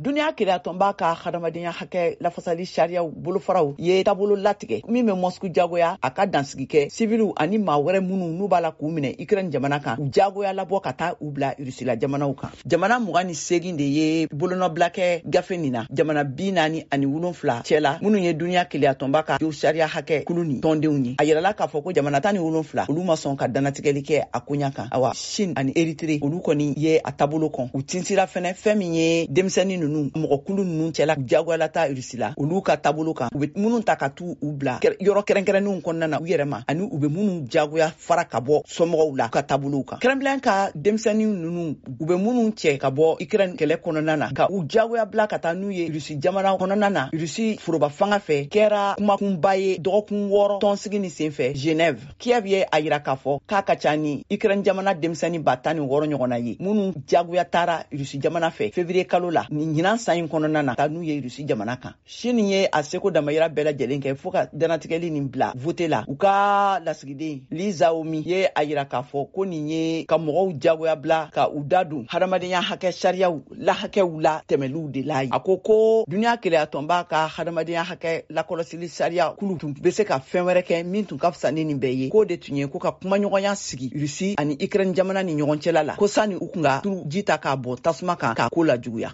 duniya keleatonba ka hadamadenya hakɛ lafasali sariyaw bolofaraw ye taabolo latigɛ min bɛ Moscou jagoya a ka dansigi kɛ civiliw ani maa wɛrɛ minnu n'u b'a la k'u minɛ Ukraine jamana kan u jagoya labɔ ka taa u bila Rusila jamanaw kan. Jamana 28 de ye bolonɔbila kɛ gafe nin na jamana 47 cɛla minnu ye duniya keleatonba ka sariya hakɛ kulu ni tɔndenw ye. A yirala k'a fɔ ko jamana 17 olu ma sɔn ka danatigɛli kɛ a koɲa kan. Awa Chine ani Eritrea olu kɔni ye a taabolo kɔn. U tinsira fɛnɛ fɛn min ye denmisɛnnin ninnu mɔgɔkulu ninnu cɛla jagoyala ta Rusila olu ka taabolo kan. U bɛ minnu ta ka tu u bila yɔrɔ kɛrɛnkɛrɛnnenw kɔnɔna na u yɛrɛ ma ani u bɛ minnu jagoya fara ka bɔ somɔgɔw la u ka taabolow kan. Kremlin ka denmisɛnnin ninnu u bɛ minnu cɛ ka bɔ Ukraine kɛlɛ kɔnɔna na ka u jagoya bila ka taa n'u ye Rusi jamana kɔnɔna na. Rusi foroba fanga fɛ kɛra kumakunba ye dɔgɔkun 6 tɔnsigi ni senfɛ Genève. Kiev ye a yira k'a fɔ k'a ka ca ni Ukraine jamana denmisɛnnin 16 ɲɔgɔnna ye minnu jagoya taara Rusi jamana fɛ février kalo la ni ɲinan san in kɔnɔna na taa n'u ye Rusi jamana kan. Chine ye a seko damayira bɛɛ lajɛlen kɛ fo ka danatigɛli nin bila vote la. U ka lasigiden Li Zhaomi ye a yira k'a fɔ ko nin ye ka mɔgɔw jagoya bila ka u da dun hadamadenya hakɛ sariyaw la hakɛw la tɛmɛliw de la. A ko duniya keleatonba ka hadamadenya hakɛ lakɔlɔsili sariya kulu tun bɛ se ka fɛn wɛrɛ kɛ min tun ka fisa ni nin bɛɛ ye. K'o de tun ye ko ka kumaɲɔgɔnya sigi Rusi ani Ukraine jamana ni ɲɔgɔn cɛla la ko sani u kun ka turu ji ta k'a bɔ tasuma kan k'a ko la juguya.